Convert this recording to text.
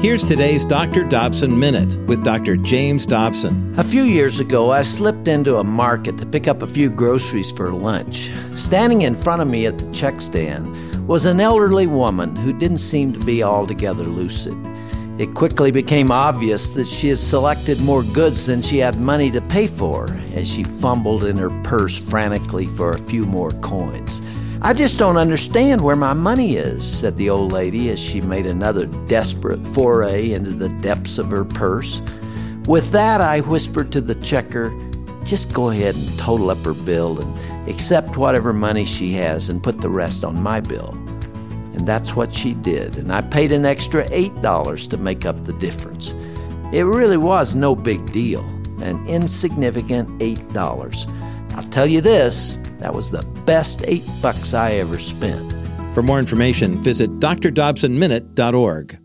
Here's today's Dr. Dobson Minute with Dr. James Dobson. A few years ago, I slipped into a market to pick up a few groceries for lunch. Standing in front of me at the check stand was an elderly woman who didn't seem to be altogether lucid. It quickly became obvious that she had selected more goods than she had money to pay for as she fumbled in her purse frantically for a few more coins. "I just don't understand where my money is," said the old lady as she made another desperate foray into the depths of her purse. With that, I whispered to the checker, "Just go ahead and total up her bill and accept whatever money she has and put the rest on my bill." And that's what she did, and I paid an extra $8 to make up the difference. It really was no big deal, an insignificant $8. I'll tell you this, that was the best $8 I ever spent. For more information, visit drdobsonminute.org.